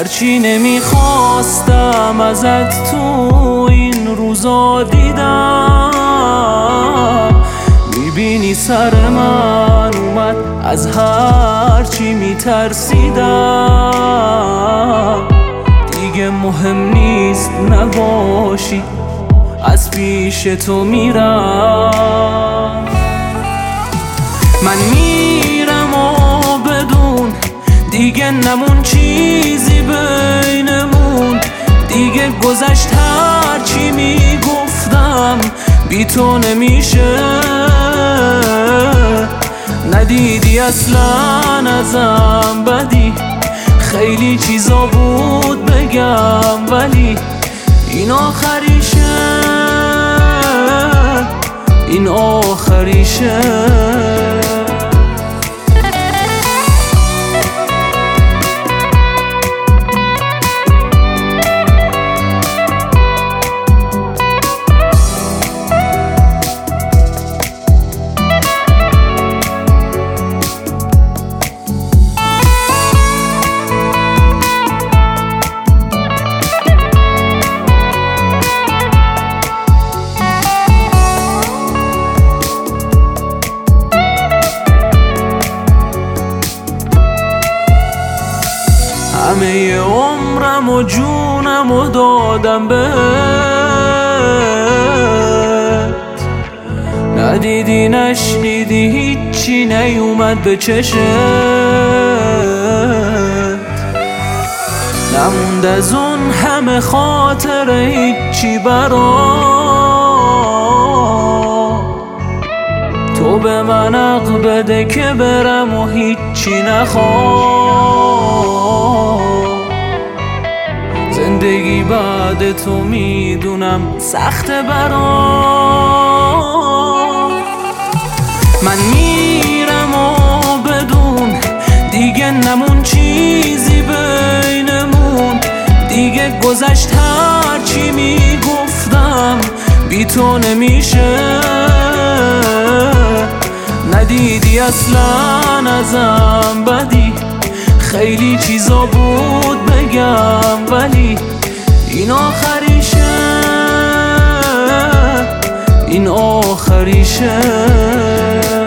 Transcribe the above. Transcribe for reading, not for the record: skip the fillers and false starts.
هرچی نمیخواستم ازت تو این روزا دیدم. میبینی سر من اومد از هرچی میترسیدم. دیگه مهم نیست نباشی، از پیش تو میرم. من میرم و بدون دیگه نمون چیزی بینمون. دیگه گذشت هرچی میگفتم بی تو نمیشه. ندیدی اصلا ازم بدی، خیلی چیزا بود بگم ولی این آخریشه، این آخریشه. همه عمرم و جونم و دادم بهت، ندیدی نشنیدی هیچی نیومد به چشت. نموند از اون همه خاطر هیچی برام. تو به من حق بده که برم و هیچی نخوام. زندگی بعد تو میدونم سخته برام. من میرم و بدون دیگه نمون چیزی بینمون. دیگه گذشت هرچی میگفتم بی تو نمیشه. ندیدی اصلا ازم بدی، خیلی چیزا بود بگم ولی این آخریشه، این آخریشه.